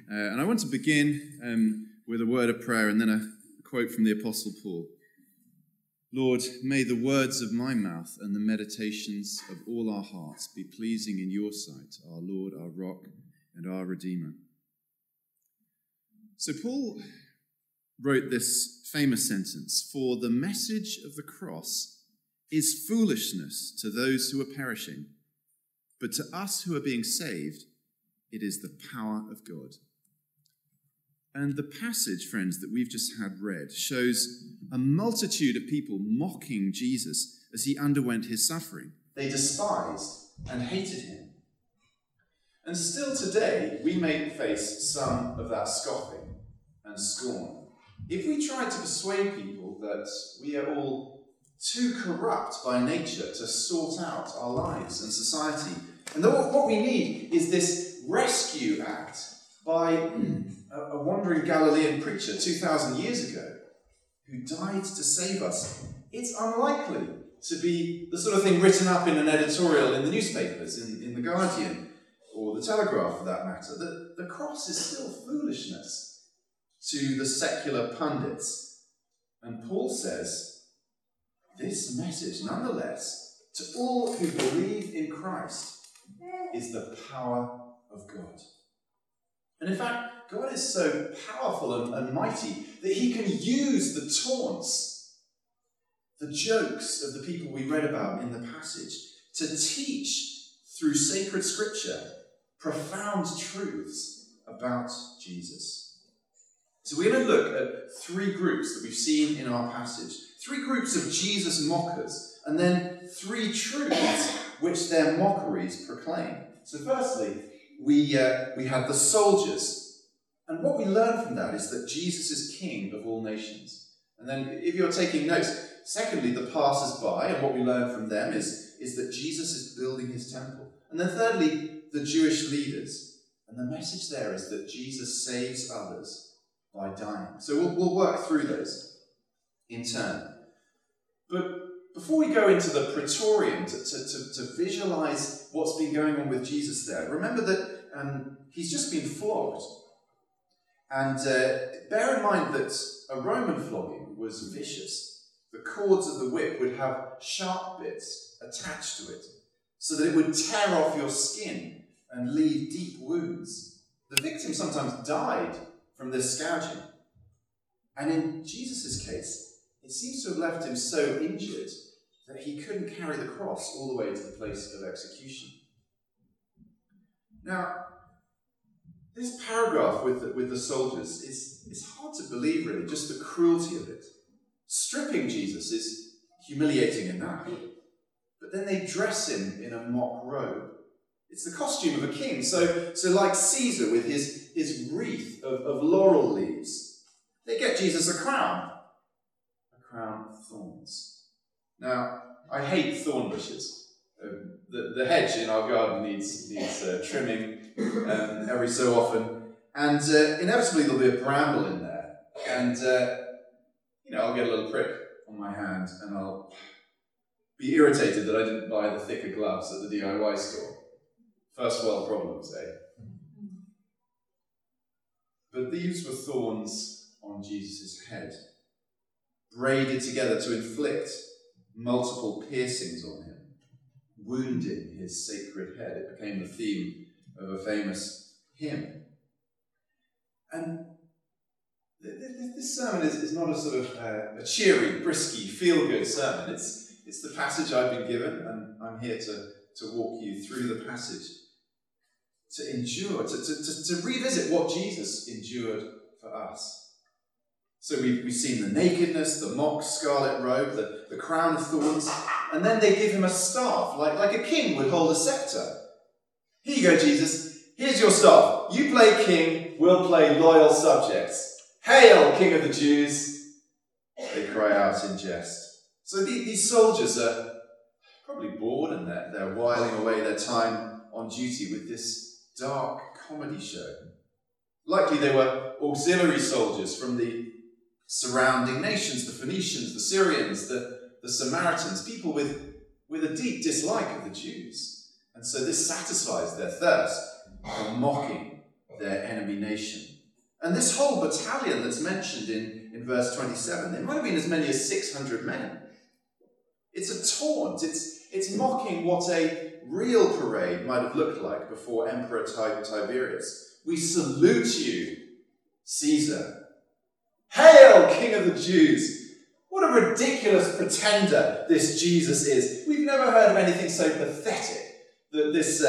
And I want to begin with a word of prayer and then a quote from the Apostle Paul. Lord, may the words of my mouth and the meditations of all our hearts be pleasing in your sight, our Lord, our rock, and our Redeemer. So Paul wrote this famous sentence, "For the message of the cross is foolishness to those who are perishing, but to us who are being saved, it is the power of God." And the passage, friends, that we've just had read shows a multitude of people mocking Jesus as he underwent his suffering. They despised and hated him. And still today, we may face some of that scoffing and scorn. If we try to persuade people that we are all too corrupt by nature to sort out our lives and society, and that what we need is this rescue act by a wandering Galilean preacher 2,000 years ago who died to save us, it's unlikely to be the sort of thing written up in an editorial in the newspapers, in The Guardian or The Telegraph for that matter. The cross is still foolishness to the secular pundits. And Paul says, this message, nonetheless, to all who believe in Christ, is the power of God. And in fact, God is so powerful and mighty that he can use the taunts, the jokes of the people we read about in the passage to teach through sacred scripture profound truths about Jesus. So we're going to look at three groups that we've seen in our passage. Three groups of Jesus mockers, and then three truths which their mockeries proclaim. So firstly, we had the soldiers. And what we learn from that is that Jesus is King of all nations. And then if you're taking notes, secondly, the passers-by, and what we learn from them is that Jesus is building his temple. And then thirdly, the Jewish leaders. And the message there is that Jesus saves others by dying. So we'll work through those in turn. But before we go into the Praetorium to visualize what's been going on with Jesus there, remember that he's just been flogged. And bear in mind that a Roman flogging was vicious. The cords of the whip would have sharp bits attached to it so that it would tear off your skin and leave deep wounds. The victim sometimes died from this scourging. And in Jesus' case, it seems to have left him so injured that he couldn't carry the cross all the way to the place of execution. Now, this paragraph with the soldiers is hard to believe, really, just the cruelty of it. Stripping Jesus is humiliating enough, but then they dress him in a mock robe. It's the costume of a king, so like Caesar with his wreath of laurel leaves. They get Jesus a crown of thorns. Now, I hate thorn bushes. The hedge in our garden needs trimming every so often, and inevitably there'll be a bramble in there, and I'll get a little prick on my hand, and I'll be irritated that I didn't buy the thicker gloves at the DIY store. First world problems, eh? But these were thorns on Jesus' head, braided together to inflict multiple piercings on him, wounding his sacred head. It became the theme of a famous hymn. And this sermon is not a sort of a cheery, brisky, feel-good sermon. It's the passage I've been given, and I'm here to walk you through the passage, to endure, to revisit what Jesus endured for us. So we've seen the nakedness, the mock scarlet robe, the crown of thorns, and then they give him a staff, like a king would hold a scepter. Here you go, Jesus. Here's your staff. You play king, we'll play loyal subjects. Hail, King of the Jews! They cry out in jest. So these soldiers are probably bored, and they're whiling away their time on duty with this dark comedy show. Likely they were auxiliary soldiers from the surrounding nations, the Phoenicians, the Syrians, the Samaritans, people with a deep dislike of the Jews. And so this satisfies their thirst for mocking their enemy nation. And this whole battalion that's mentioned in verse 27, there might have been as many as 600 men. It's a taunt. It's mocking what a real parade might have looked like before Emperor Tiberius. We salute you, Caesar. Hail, King of the Jews! What a ridiculous pretender this Jesus is. We've never heard of anything so pathetic that this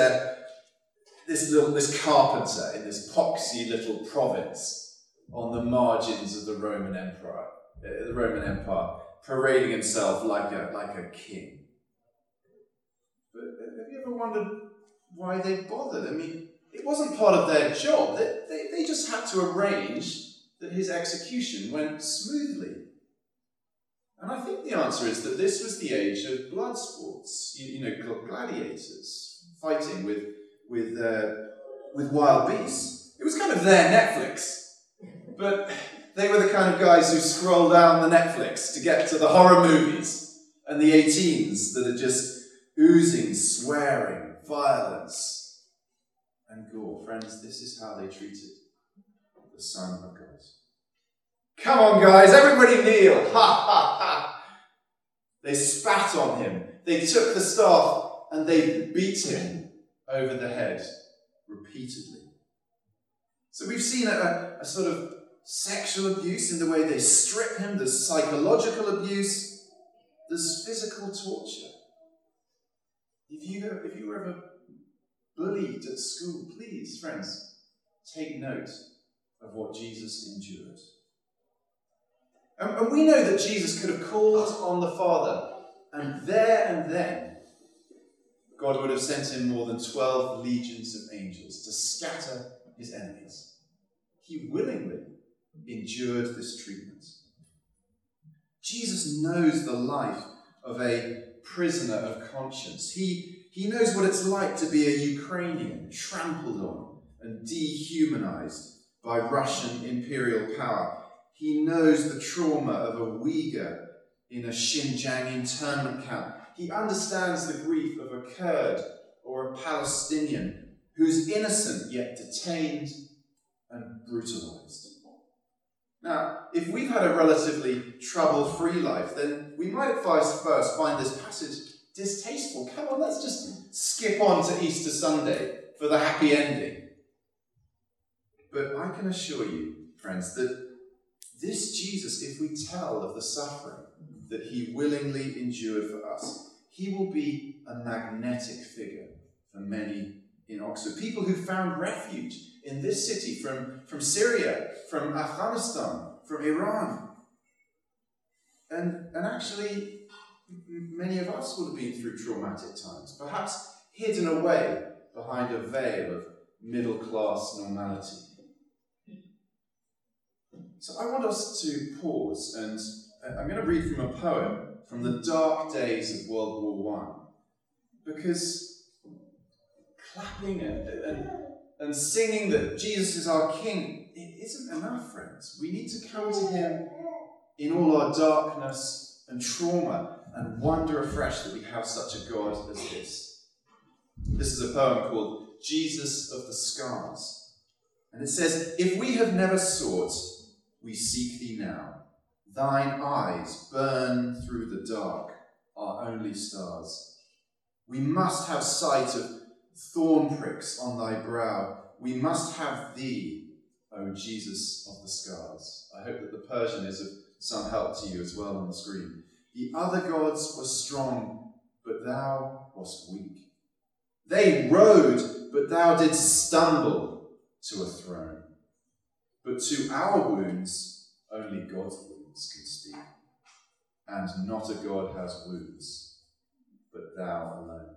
carpenter in this poxy little province on the margins of the Roman Empire, parading himself like a king. But have you ever wondered why they bothered? I mean, it wasn't part of their job. They just had to arrange that his execution went smoothly. And I think the answer is that this was the age of blood sports. Gladiators fighting with wild beasts. It was kind of their Netflix, but they were the kind of guys who scroll down the Netflix to get to the horror movies and the 18s that are just oozing, swearing, violence, and gore. Friends, this is how they treated the Son of God. Come on, guys, everybody kneel! Ha, ha, ha! They spat on him. They took the staff and they beat him over the head repeatedly. So we've seen a sort of sexual abuse in the way they strip him. There's psychological abuse. There's physical torture. If you were ever bullied at school, please, friends, take note of what Jesus endured. And we know that Jesus could have called on the Father, and there and then, God would have sent him more than 12 legions of angels to scatter his enemies. He willingly endured this treatment. Jesus knows the life of a prisoner of conscience. He knows what it's like to be a Ukrainian trampled on and dehumanized by Russian imperial power. He knows the trauma of a Uyghur in a Xinjiang internment camp. He understands the grief of a Kurd or a Palestinian who's innocent yet detained and brutalized. Now, if we've had a relatively trouble-free life, then we might at first find this passage distasteful. Come on, let's just skip on to Easter Sunday for the happy ending. But I can assure you, friends, that this Jesus, if we tell of the suffering that he willingly endured for us, he will be a magnetic figure for many in Oxford. People who found refuge in this city from Syria, from Afghanistan, from Iran. And actually, many of us would have been through traumatic times, perhaps hidden away behind a veil of middle-class normality. So I want us to pause, and I'm going to read from a poem from the dark days of World War I, because clapping and singing that Jesus is our King, it isn't enough, friends. We need to come to him in all our darkness and trauma and wonder afresh that we have such a God as this. This is a poem called Jesus of the Scars. And it says, "If we have never sought, we seek thee now. Thine eyes burn through the dark, our only stars. We must have sight of thorn pricks on thy brow. We must have thee, O Jesus of the Scars." I hope that the Persian is of some help to you as well on the screen. "The other gods were strong, but thou wast weak. They rode, but thou didst stumble to a throne. But to our wounds, only God's wounds can speak. And not a God has wounds, but thou alone."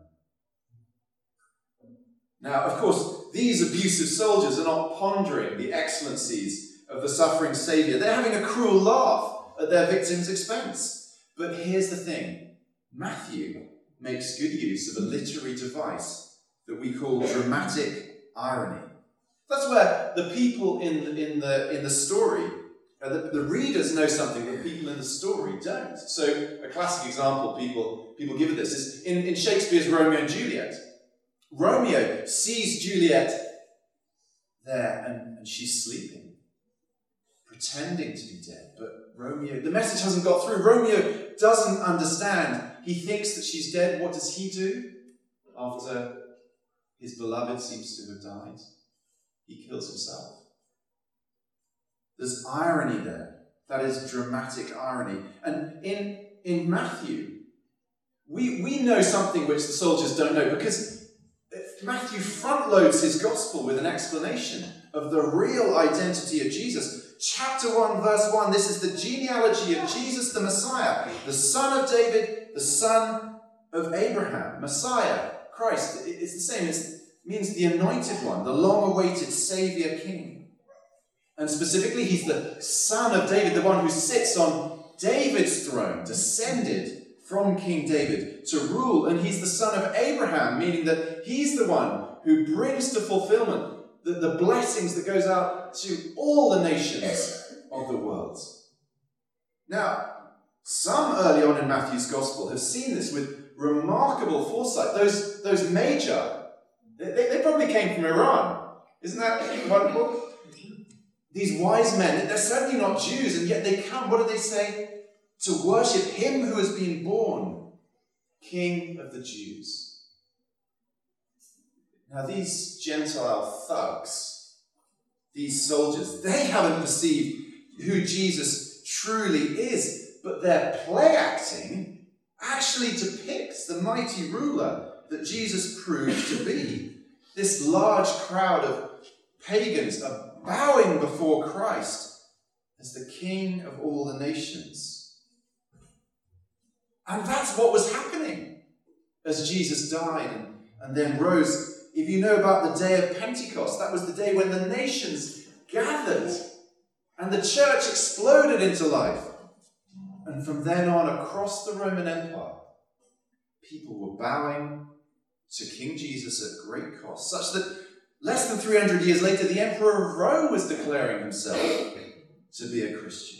Now, of course, these abusive soldiers are not pondering the excellencies of the suffering Saviour. They're having a cruel laugh at their victims' expense. But here's the thing. Matthew makes good use of a literary device that we call dramatic irony. That's where the people in the story, the readers know something that people in the story don't. So a classic example people give of this is in Shakespeare's Romeo and Juliet. Romeo sees Juliet there and she's sleeping, pretending to be dead. But Romeo, the message hasn't got through. Romeo doesn't understand. He thinks that she's dead. What does he do after his beloved seems to have died? He kills himself. There's irony there. That is dramatic irony. And in Matthew, we know something which the soldiers don't know, because Matthew front loads his gospel with an explanation of the real identity of Jesus. Chapter 1, verse 1, this is the genealogy of Jesus the Messiah, the son of David, the son of Abraham. Messiah, Christ, it's the same. It means the anointed one, the long-awaited Saviour King. And specifically, he's the son of David, the one who sits on David's throne, descended from King David to rule. And he's the son of Abraham, meaning that he's the one who brings to fulfillment the blessings that goes out to all the nations of the world. Now, some early on in Matthew's Gospel have seen this with remarkable foresight. Those Magi, they probably came from Iran. Isn't that wonderful? These wise men, they're certainly not Jews, and yet they come, what do they say? To worship him who has been born, King of the Jews. Now these Gentile thugs, these soldiers, they haven't perceived who Jesus truly is, but their play acting actually depicts the mighty ruler that Jesus proved to be. This large crowd of pagans are bowing before Christ as the King of all the nations. And that's what was happening as Jesus died and then rose. If you know about the day of Pentecost, that was the day when the nations gathered and the church exploded into life. And from then on, across the Roman Empire, people were bowing to King Jesus at great cost, such that less than 300 years later, the Emperor of Rome was declaring himself to be a Christian.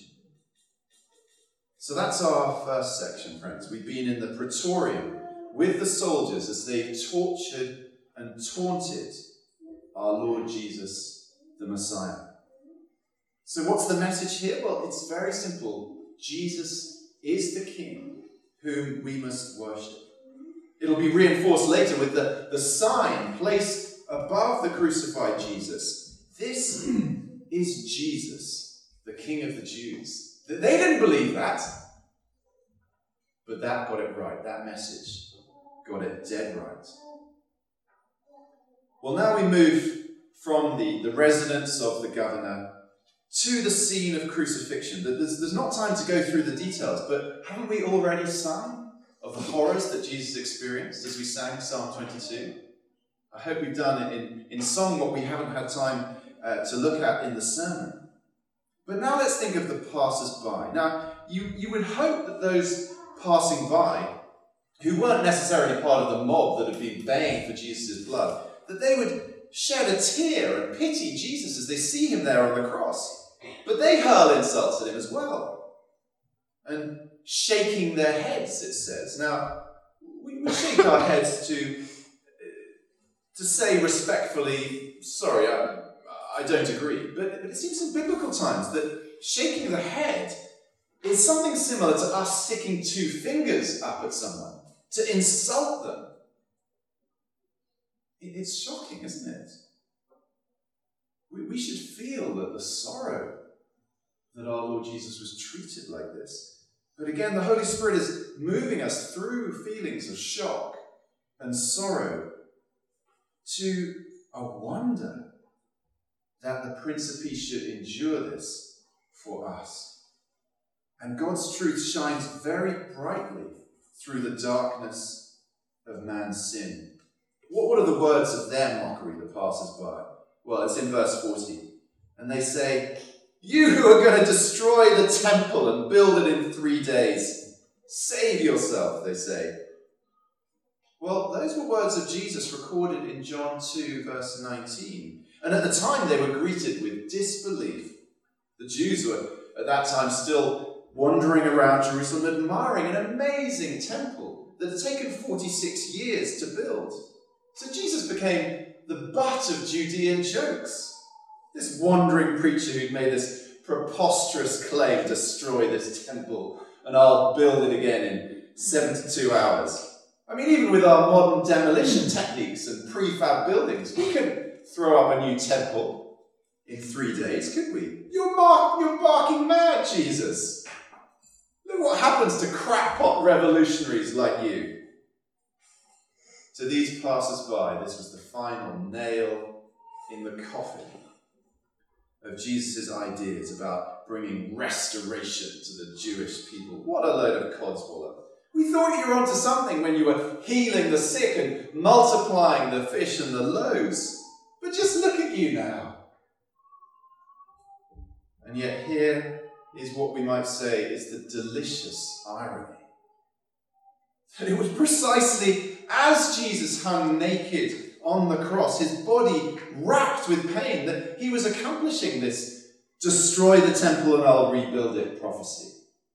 So that's our first section, friends. We've been in the Praetorium with the soldiers as they've tortured and taunted our Lord Jesus, the Messiah. So what's the message here? Well, it's very simple. Jesus is the King whom we must worship. It'll be reinforced later with the sign placed above the crucified Jesus. This is Jesus, the King of the Jews. They didn't believe that, but that got it right. That message got it dead right. Well, now we move from the residence of the governor to the scene of crucifixion. There's not time to go through the details, but haven't we already sung of the horrors that Jesus experienced as we sang Psalm 22? I hope we've done it in song what we haven't had time to look at in the sermon. But now let's think of the passers-by. Now, you would hope that those passing by, who weren't necessarily part of the mob that had been baying for Jesus' blood, that they would shed a tear and pity Jesus as they see him there on the cross. But they hurl insults at him as well. And shaking their heads, it says. Now, we shake our heads to say respectfully, sorry, I don't agree. But it seems in biblical times that shaking the head is something similar to us sticking two fingers up at someone, to insult them. It's shocking, isn't it? We should feel that the sorrow that our Lord Jesus was treated like this. But again, the Holy Spirit is moving us through feelings of shock and sorrow to a wonder that the Prince of Peace should endure this for us. And God's truth shines very brightly through the darkness of man's sin. What are the words of their mockery, the passers-by? Well, it's in verse 40. And they say, "You who are going to destroy the temple and build it in 3 days, save yourself," they say. Well, those were words of Jesus recorded in John 2, verse 19. And at the time, they were greeted with disbelief. The Jews were, at that time, still wandering around Jerusalem, admiring an amazing temple that had taken 46 years to build. So Jesus became the butt of Judean jokes. This wandering preacher who'd made this preposterous claim, destroy this temple and I'll build it again in 72 hours. I mean, even with our modern demolition techniques and prefab buildings, we could throw up a new temple in 3 days, could we? You're barking mad, Jesus. Look what happens to crackpot revolutionaries like you. To these passers-by, this was the final nail in the coffin of Jesus' ideas about bringing restoration to the Jewish people. What a load of codswallop. We thought you were onto something when you were healing the sick and multiplying the fish and the loaves. But just look at you now. And yet here is what we might say is the delicious irony. That it was precisely as Jesus hung naked on the cross, his body racked with pain, that he was accomplishing this destroy the temple and I'll rebuild it prophecy.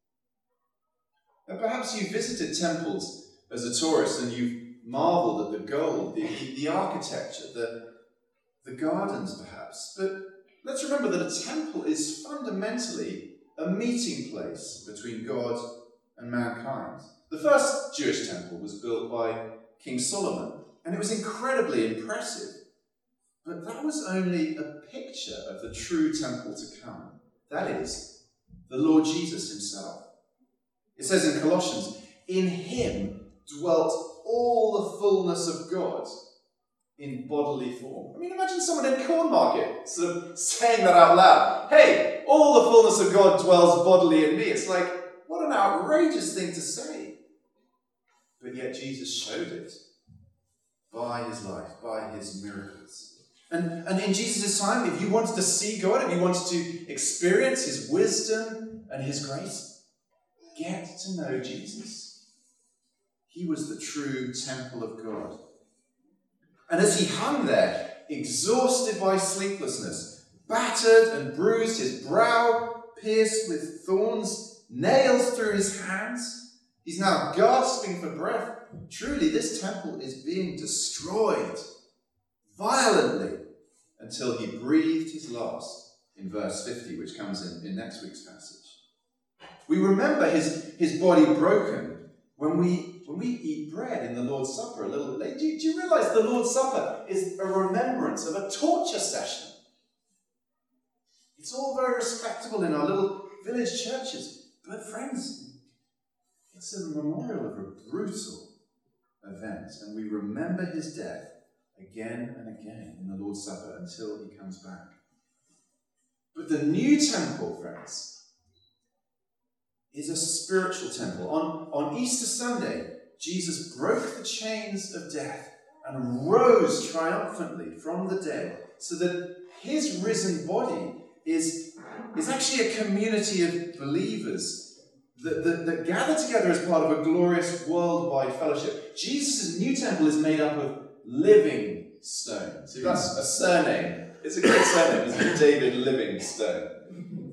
And perhaps you visited temples as a tourist and you've marvelled at the gold, the architecture, the gardens perhaps. But let's remember that a temple is fundamentally a meeting place between God and mankind. The first Jewish temple was built by King Solomon, and it was incredibly impressive. But that was only a picture of the true temple to come. That is, the Lord Jesus himself. It says in Colossians, in him dwelt all the fullness of God in bodily form. I mean, imagine someone in Cornmarket sort of saying that out loud. Hey, all the fullness of God dwells bodily in me. It's like, what an outrageous thing to say. But yet Jesus showed it by his life, by his miracles. And in Jesus' time, if you wanted to see God, if you wanted to experience his wisdom and his grace, get to know Jesus. He was the true temple of God. And as he hung there, exhausted by sleeplessness, battered and bruised, his brow pierced with thorns, nails through his hands, he's now gasping for breath. Truly, this temple is being destroyed violently until he breathed his last in verse 50, which comes in next week's passage. We remember his body broken when we eat bread in the Lord's Supper a little bit later. Do you realise the Lord's Supper is a remembrance of a torture session? It's all very respectable in our little village churches, but friends, it's a memorial of a brutal event, and we remember his death again and again in the Lord's Supper until he comes back. But the new temple, friends, is a spiritual temple. On Easter Sunday, Jesus broke the chains of death and rose triumphantly from the dead, so that his risen body is actually a community of believers that gather together as part of a glorious worldwide fellowship. Jesus' new temple is made up of living stones. See, that's a surname. It's a great surname, isn't it? David Livingstone.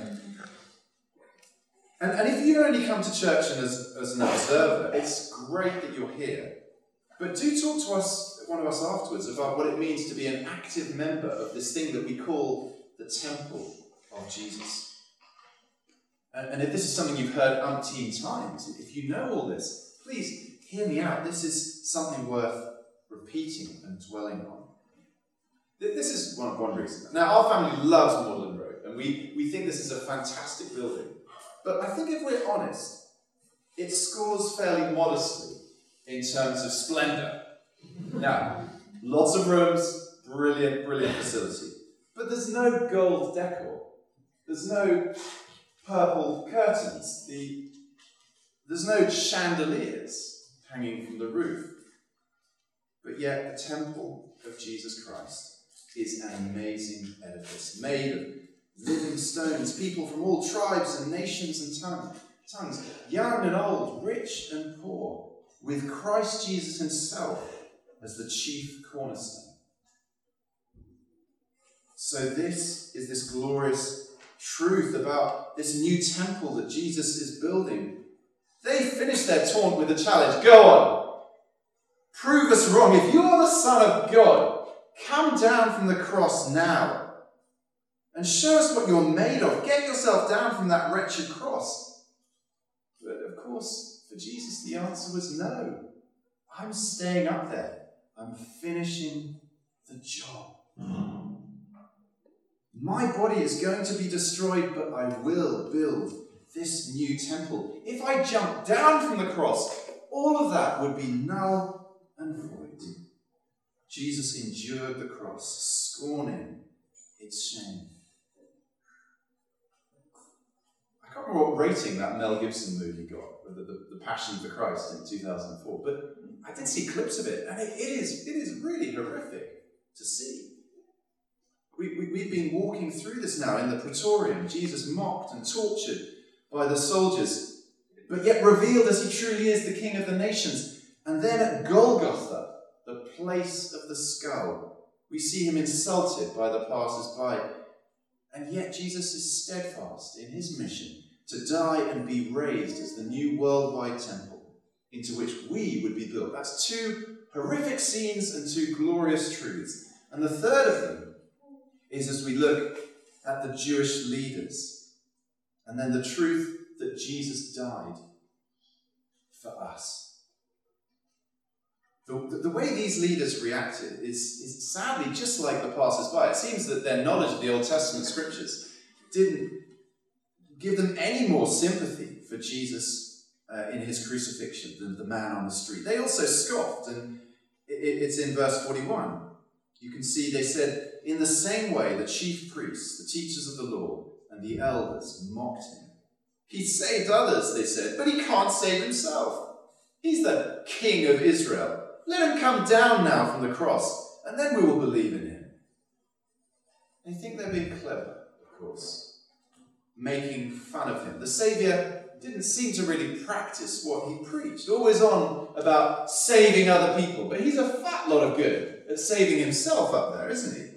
And if you only come to church and as an observer, it's great that you're here. But do talk to us, one of us afterwards, about what it means to be an active member of this thing that we call the temple of Jesus. And if this is something you've heard umpteen times, if you know all this, please hear me out. This is something worth repeating and dwelling on. This is one reason. Now, our family loves Magdalen Road, and we think this is a fantastic building. But I think if we're honest, it scores fairly modestly in terms of splendour. Now, lots of rooms, brilliant facility. But there's no gold decor. There's no purple curtains. There's no chandeliers hanging from the roof. But yet the temple of Jesus Christ is an amazing edifice made of living stones, people from all tribes and nations and tongues, young and old, rich and poor, with Christ Jesus himself as the chief cornerstone. So this is this glorious truth about this new temple that Jesus is building. They finish their taunt with a challenge. Go on. Prove us wrong. If you're the Son of God, come down from the cross now. and show us what you're made of. Get yourself down from that wretched cross. But of course, for Jesus, the answer was no. I'm staying up there. I'm finishing the job. My body is going to be destroyed, but I will build this new temple. If I jump down from the cross, all of that would be null and void. Jesus endured the cross, scorning its shame. I can't remember what rating that Mel Gibson movie got, the Passion of the Christ in 2004, but I did see clips of it, and it is really horrific to see. We've been walking through this now in the Praetorium. Jesus mocked and tortured by the soldiers, but yet revealed as he truly is, the King of the nations. And then at Golgotha, the place of the skull, we see him insulted by the passers-by. And yet Jesus is steadfast in his mission to die and be raised as the new worldwide temple into which we would be built. That's two horrific scenes and two glorious truths. And the third of them is as we look at the Jewish leaders and then the truth that Jesus died for us. The way these leaders reacted is sadly just like the passers-by. It seems that their knowledge of the Old Testament scriptures didn't give them any more sympathy for Jesus in his crucifixion than the man on the street. They also scoffed, and it's in verse 41. You can see they said, in the same way the chief priests, the teachers of the law, and the elders mocked him. He saved others, they said, but he can't save himself. He's the King of Israel. Let him come down now from the cross, and then we will believe in him. They think they're being clever, of course, making fun of him. The Saviour didn't seem to really practice what he preached. Always on about saving other people, but he's a fat lot of good at saving himself up there, isn't he?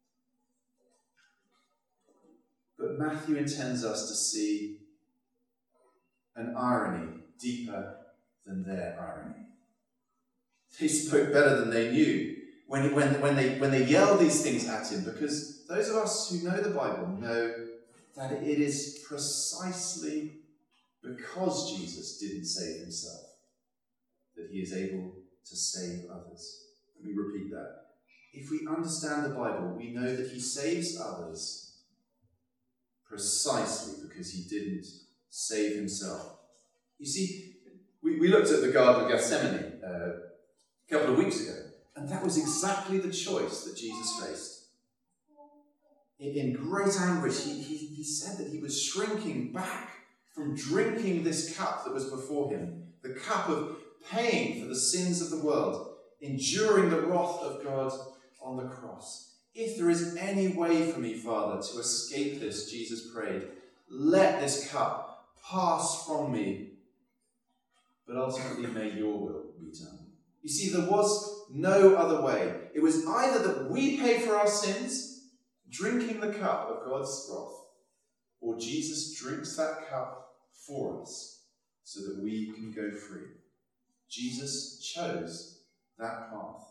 But Matthew intends us to see an irony deeper than their irony. They spoke better than they knew when they yelled these things at him, because those of us who know the Bible know that it is precisely because Jesus didn't save himself that he is able to save others. Let me repeat that. If we understand the Bible, we know that he saves others precisely because he didn't save himself. You see, we looked at the Garden of Gethsemane a couple of weeks ago, and that was exactly the choice that Jesus faced. In great anguish, he said that he was shrinking back from drinking this cup that was before him, the cup of paying for the sins of the world, enduring the wrath of God on the cross. If there is any way for me, Father, to escape this, Jesus prayed, let this cup pass from me, but ultimately may your will be done. You see, there was no other way. It was either that we pay for our sins, drinking the cup of God's wrath, or Jesus drinks that cup for us so that we can go free. Jesus chose that path.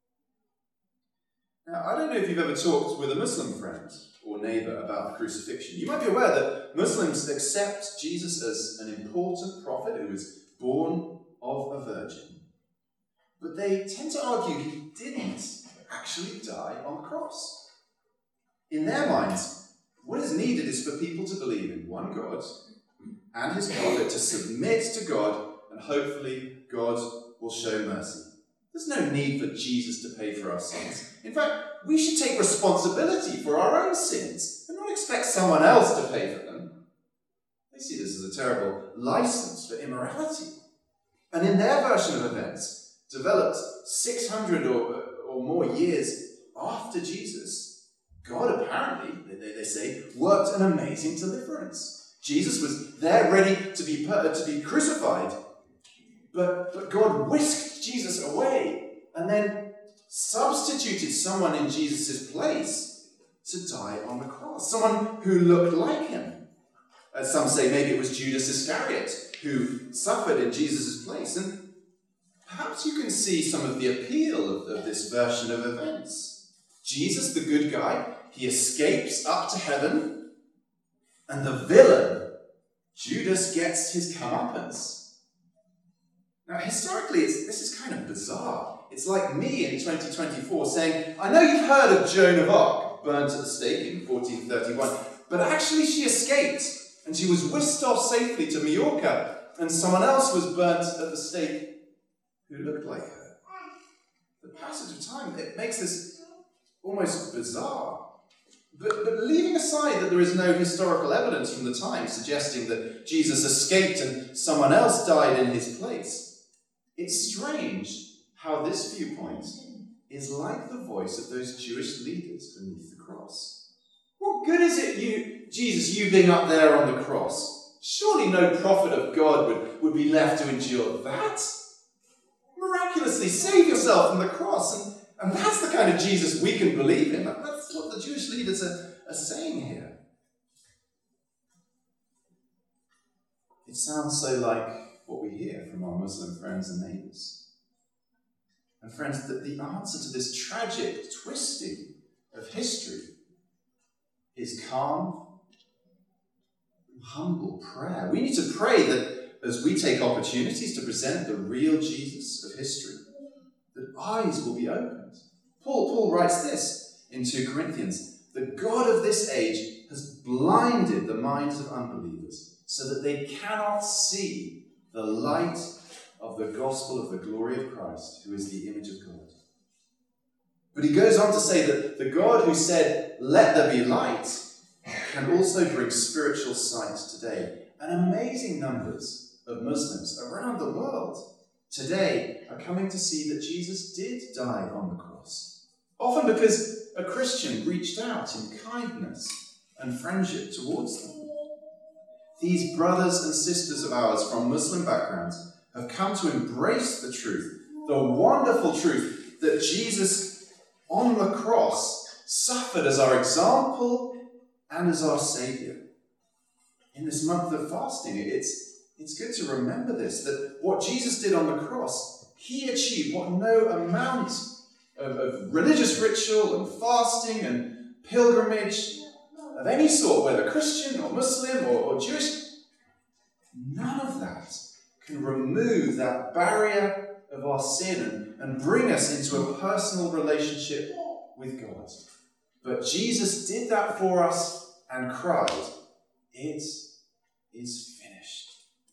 Now, I don't know if you've ever talked with a Muslim friend or neighbour about the crucifixion. You might be aware that Muslims accept Jesus as an important prophet who was born of a virgin. But they tend to argue he didn't actually die on the cross. In their minds, what is needed is for people to believe in one God and his prophet, to submit to God, and hopefully God will show mercy. There's no need for Jesus to pay for our sins. In fact, we should take responsibility for our own sins and not expect someone else to pay for them. They see this as a terrible license for immorality. And in their version of events, developed 600 or more years after Jesus, God apparently, they say, worked an amazing deliverance. Jesus was there ready to be crucified, but God whisked Jesus away and then substituted someone in Jesus' place to die on the cross. Someone who looked like him. As some say, maybe it was Judas Iscariot who suffered in Jesus' place. And perhaps you can see some of the appeal of this version of events. Jesus, the good guy, he escapes up to heaven, and the villain, Judas, gets his comeuppance. Now, historically, this is kind of bizarre. It's like me in 2024 saying, I know you've heard of Joan of Arc, burnt at the stake in 1431, but actually she escaped, and she was whisked off safely to Majorca, and someone else was burnt at the stake who looked like her. The passage of time, it makes this almost bizarre. But leaving aside that there is no historical evidence from the time suggesting that Jesus escaped and someone else died in his place, it's strange how this viewpoint is like the voice of those Jewish leaders beneath the cross. What good is it, Jesus, you being up there on the cross? Surely no prophet of God would be left to endure that. Miraculously save yourself from the cross. And that's the kind of Jesus we can believe in. That's what the Jewish leaders are saying here. It sounds so like what we hear from our Muslim friends and neighbours. And friends, that the answer to this tragic twisting of history is calm, humble prayer. We need to pray that as we take opportunities to present the real Jesus of history, that eyes will be opened. Paul writes this in 2 Corinthians. The God of this age has blinded the minds of unbelievers so that they cannot see the light of the gospel of the glory of Christ, who is the image of God. But he goes on to say that the God who said, let there be light, can also bring spiritual sight today. And amazing numbers of Muslims around the world today are coming to see that Jesus did die on the cross. Often because a Christian reached out in kindness and friendship towards them. These brothers and sisters of ours from Muslim backgrounds have come to embrace the truth, the wonderful truth that Jesus on the cross suffered as our example and as our Saviour. In this month of fasting, it's good to remember this, that what Jesus did on the cross, he achieved what no amount of religious ritual and fasting and pilgrimage of any sort, whether Christian or Muslim or Jewish, none of that can remove that barrier of our sin and bring us into a personal relationship with God. But Jesus did that for us and cried, "It is finished."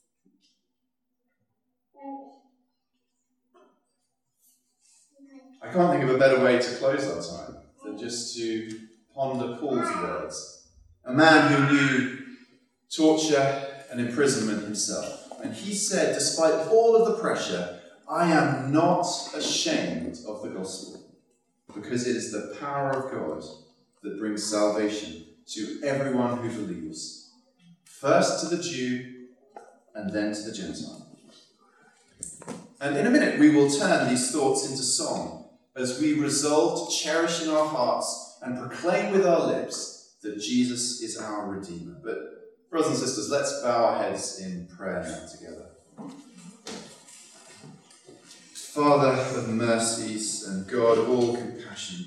I can't think of a better way to close our time than just to ponder Paul's words. A man who knew torture and imprisonment himself. And he said, despite all of the pressure, "I am not ashamed of the gospel, because it is the power of God that brings salvation to everyone who believes, first to the Jew and then to the Gentile." And in a minute we will turn these thoughts into song as we resolve to cherish in our hearts and proclaim with our lips that Jesus is our Redeemer. But brothers and sisters, let's bow our heads in prayer now together. Father of mercies and God of all compassion,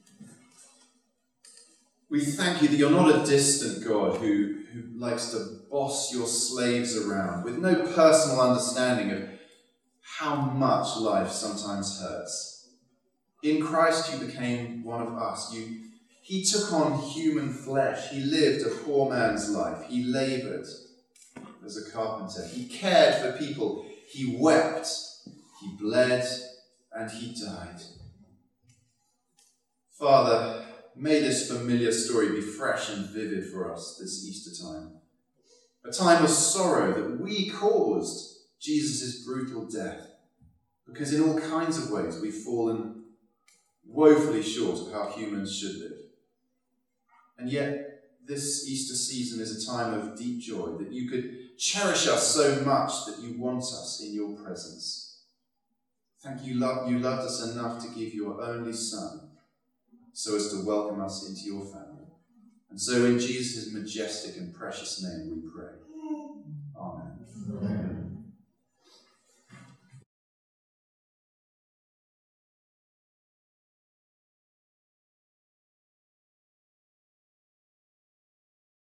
we thank you that you're not a distant God who likes to boss your slaves around with no personal understanding of how much life sometimes hurts. In Christ you became one of us. He took on human flesh. He lived a poor man's life. He laboured as a carpenter. He cared for people. He wept. He bled. And he died. Father, may this familiar story be fresh and vivid for us this Easter time. A time of sorrow that we caused Jesus' brutal death, because in all kinds of ways we've fallen woefully short of how humans should live. And yet, this Easter season is a time of deep joy, that you could cherish us so much that you want us in your presence. Thank you, you loved us enough to give your only Son, so as to welcome us into your family. And so in Jesus' majestic and precious name we pray. Amen.